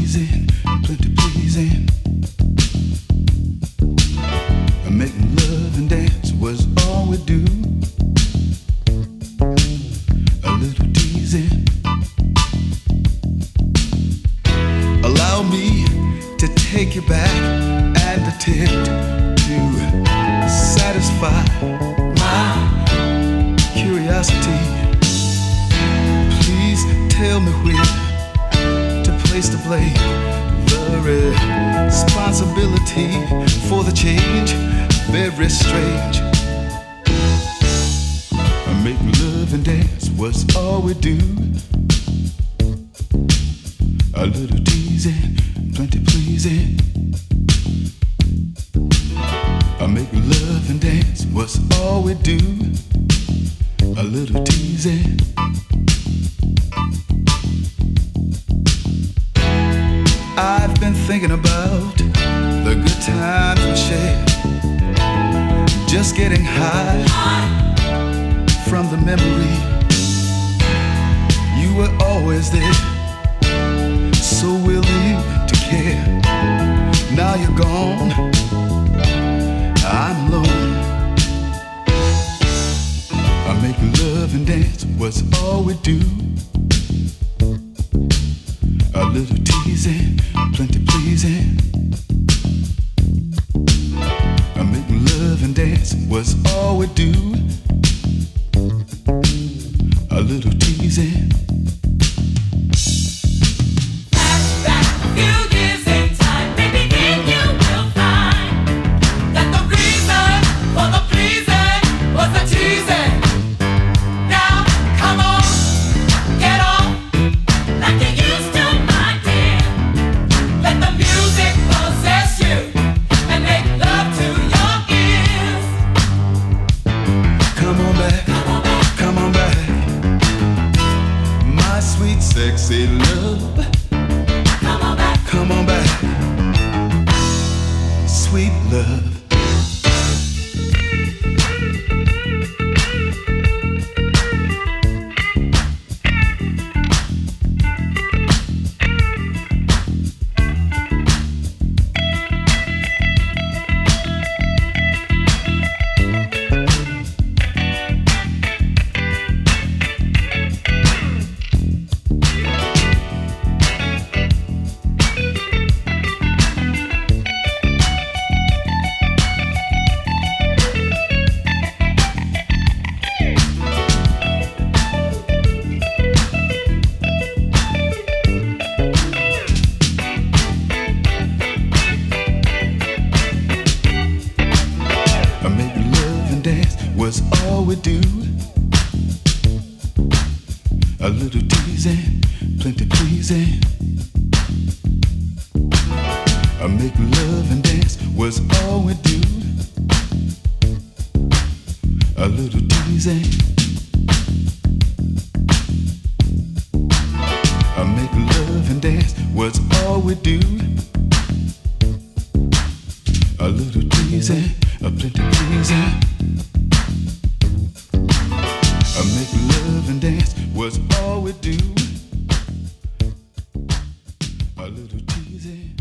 teasing, plenty pleasing. Making love and dance was all we do. A little teasing. Allow me to take you back and attempt to satisfy my curiosity. Please tell me where to place the blame. The responsibility for the change, very strange. Making love and dance was all we do. A little teasing, plenty pleasing. Making love and dance was all we do. A little teasing. I've been thinking about the good times we shared, just getting high from the memory. You were always there, so willing to care. Now you're gone, I'm alone. Making love and dance was all we do. A little teasing, plenty pleasing. Making love and dance was all we do. A little teasing. Sexy love, come on back, come on back, sweet love. Was all we do. A little teasing, plenty pleasing. Making love and dance was all we do. A little teasing. Making love and dance was all we do. A little teasing, plenty pleasing. Making love and dance was all we do. A little teasing.